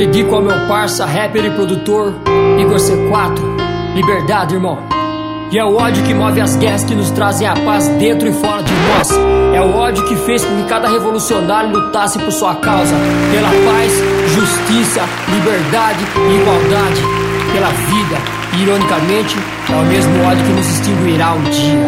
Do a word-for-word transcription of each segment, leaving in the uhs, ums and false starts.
dedico ao meu parça, rapper e produtor Igor C quatro. Liberdade, irmão. E é o ódio que move as guerras que nos trazem a paz dentro e fora de nós. É o ódio que fez com que cada revolucionário lutasse por sua causa, pela paz, justiça, liberdade e igualdade, pela vida. E, ironicamente, é o mesmo ódio que nos extinguirá um dia.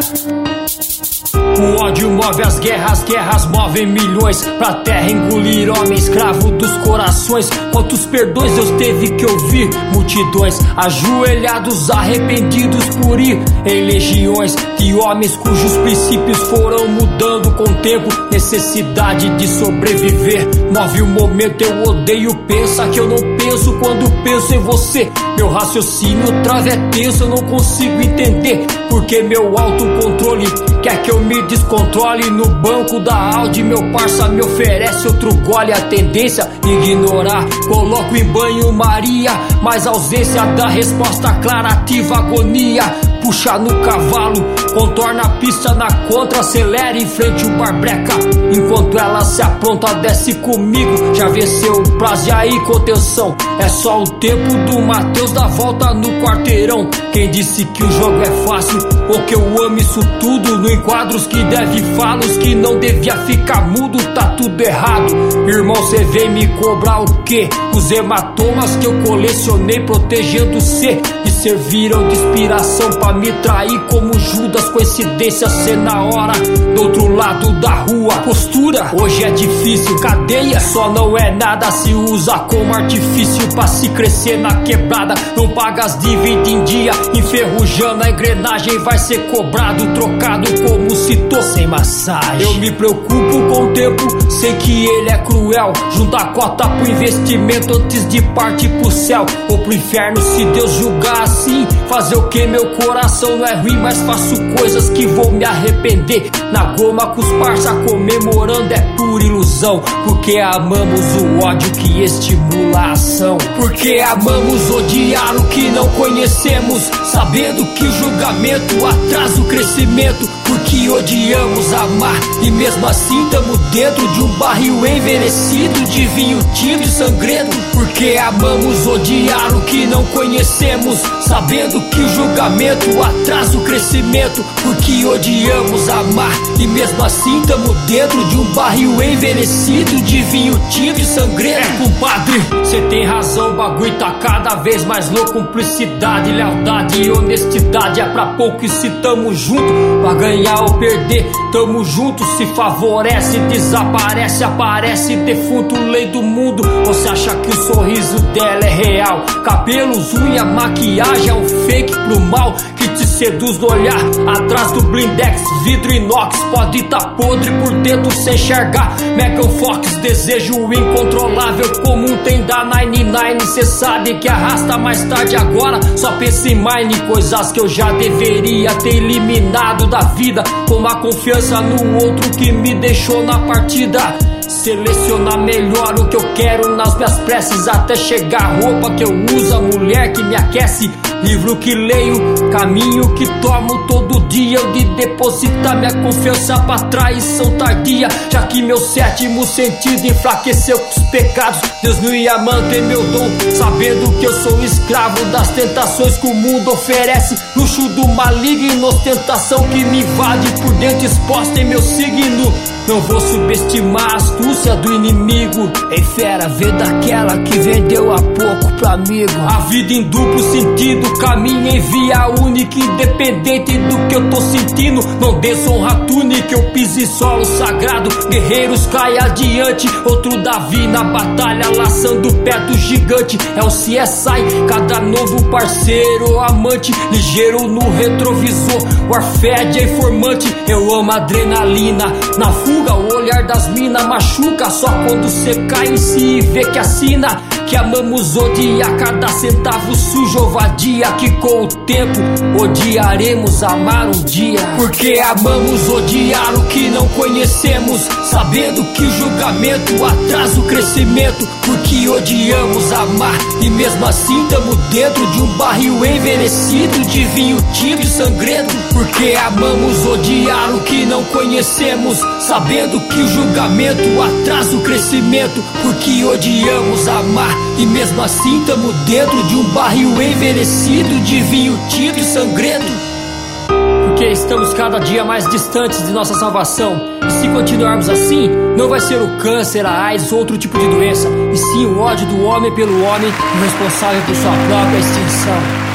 O ódio move as guerras, guerras movem milhões, pra terra engolir homem escravo dos corações. Quantos perdões Deus teve que ouvir? Multidões ajoelhados, arrependidos por ir em legiões de homens cujos princípios foram mudando com o tempo. Necessidade de sobreviver move o momento. Eu odeio, pensa que eu não penso quando penso em você. Meu raciocínio trava é tenso, eu não consigo entender porque meu autocontrole quer que eu me descontrole. No banco da Audi meu parça me oferece outro gole. A tendência ignorar, coloco em banho-maria, mas a ausência da resposta clara ativa agonia. Puxa no cavalo, contorna a pista na contra, acelera em frente o barbreca. Enquanto ela se apronta, desce comigo, já venceu o prazo e aí contenção. É só o tempo do Mateus da volta no quarteirão. Quem disse que o jogo é fácil ou que eu amo isso tudo? No enquadro os que deve falar, os que não devia ficar mudo, tá tudo errado. Irmão, cê vem me cobrar o quê? Os hematomas que eu colecionei protegendo cê e serviram de inspiração pra me trair como Judas. Coincidência ser na hora do outro lado da rua. Postura hoje é difícil, cadeia só não é nada, se usa como artifício pra se crescer na quebrada. Não paga as dívidas em dia, enferrujando a engrenagem, vai ser cobrado, trocado como citou, sem massagem. Eu me preocupo com o tempo, sei que ele é cruel. Junta a cota pro investimento antes de partir pro céu ou pro inferno, se Deus julgar assim. Fazer o que? Meu coração não é ruim, mas faço coisas que vou me arrepender. Na goma com os parça comemorando é pura ilusão, porque amamos o ódio que estimula a ação. Porque amamos odiar o que não conhecemos, sabendo que o julgamento atrasa o crescimento. Porque odiamos amar e mesmo assim tamo dentro de um barril envelhecido de vinho tinto e sangrento. Porque amamos odiar o que não conhecemos, sabendo que o julgamento atrasa o crescimento. Porque odiamos amar e mesmo assim tamo dentro de um barril envelhecido de vinho tinto e sangrento. É, compadre, cê tem razão, o bagulho tá cada vez mais louco. Cumplicidade, lealdade e honestidade é pra pouco e se tamo junto pra ganhar ou perder, tamo junto. Se favorece, desaparece, aparece defunto, lei do mundo. Você acha que o sorriso dela é real? Cabelos, unha, maquiagem é um fake pro mal que te seduz no olhar. Atrás do blindex, vidro inox, pode tá podre por dentro sem enxergar. Megan Fox, desejo incontrolável comum tem da nove nove. Cê sabe que arrasta mais tarde agora, só pensa em mine. Coisas que eu já deveria ter eliminado da vida, como a confiança no outro que me deixou na partida. Selecionar melhor o que eu quero nas minhas preces, até chegar a roupa que eu uso, a mulher que me aquece, livro que leio, caminho que tomo todo dia. Eu de depositar minha confiança pra traição tardia, já que meu sétimo sentido enfraqueceu com os pecados. Deus não ia manter meu dom, sabendo que eu sou escravo das tentações que o mundo oferece. Luxo do maligno, ostentação que me invade por dentro, exposta em meu signo. Não vou subestimar a astúcia do inimigo. Ei fera, vê daquela que vendeu há pouco pro amigo. A vida em duplo sentido, caminho em via única, independente do que eu tô sentindo. Não desonra túnica, eu piso em solo sagrado. Guerreiros cai adiante, outro Davi na batalha, laçando o pé do gigante. É o C S I, cada novo parceiro, amante, ligeiro no retrovisor. Warfed é informante, eu amo adrenalina. Na fuga, o olhar das mina machuca, só quando cê cai em si e vê que assina. Que amamos odiar cada centavo sujo ou vadia, que com o tempo odiaremos amar um dia. Porque amamos odiar o que não conhecemos, sabendo que o julgamento atrasa o crescimento. Porque odiamos amar e mesmo assim tamo dentro de um barril envelhecido de vinho tinto e sangrento. Porque amamos odiar o que não conhecemos, sabendo que o julgamento atrasa o crescimento. Porque odiamos amar E mesmo assim tamo dentro de um barril envelhecido de vinho tinto e sangrento. Porque estamos cada dia mais distantes de nossa salvação. E se continuarmos assim, não vai ser o câncer, a AIDS ou outro tipo de doença, e sim o ódio do homem pelo homem, o responsável por sua própria extinção.